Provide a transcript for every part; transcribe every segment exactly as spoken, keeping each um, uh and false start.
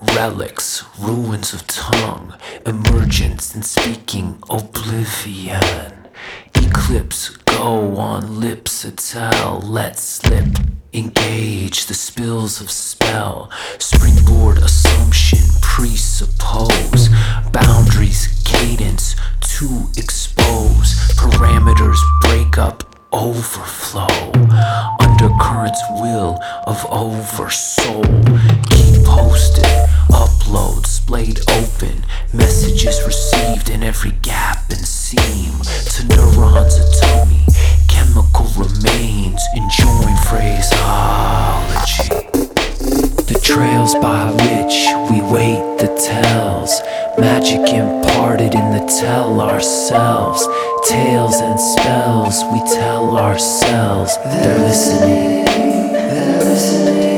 relics, ruins of tongue, emergence and speaking oblivion. Eclipse, go on lips a tell, let slip, engage the spills of spell, springboard assumption, presuppose, boundaries, cadence to expose, parameters break up, overflow, undercurrents will of oversoul, keep posted, upload, splayed open, messages received in every gap and seam, to neurons atomy, chemical remains, enjoying phraseology. The trails by which we wait the tells, magic imparted in the tell ourselves, tales and spells we tell ourselves. They're listening, they're listening.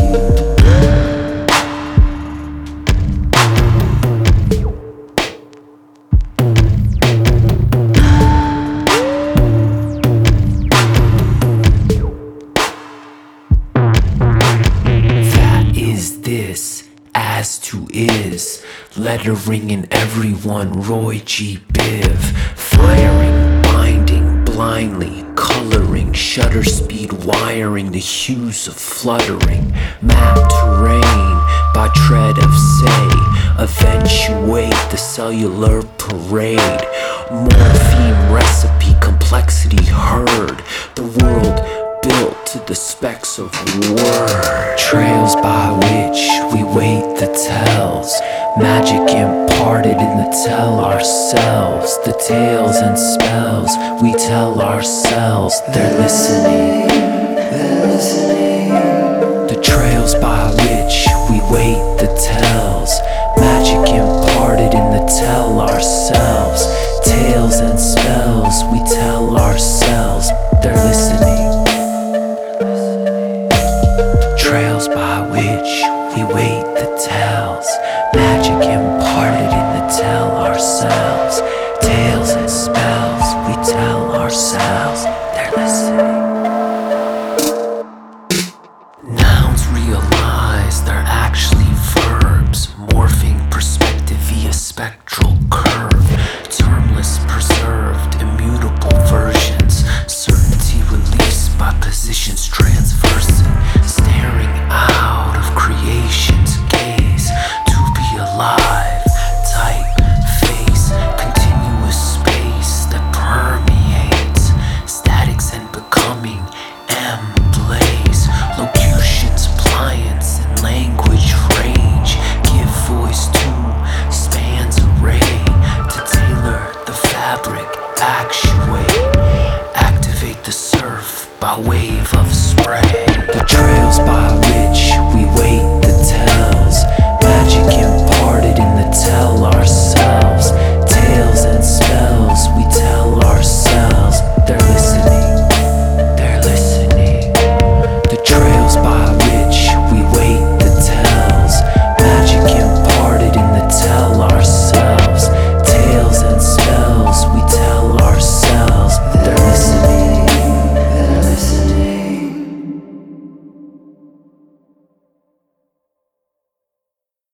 This as to is lettering in everyone. Roy G. Biv, firing, binding, blindly coloring, shutter speed wiring, the hues of fluttering, map terrain by tread of say, eventuate the cellular parade, morpheme recipe complexity heard, the world built to the specs of word. Trails by which we wait the tells, magic imparted in the tell ourselves, the tales and spells we tell ourselves. They're listening, they're listening. The trails by which we wait the tells, magic imparted in the tell ourselves, tales and spells we tell ourselves. They're listening. Trails by which we wait the tell.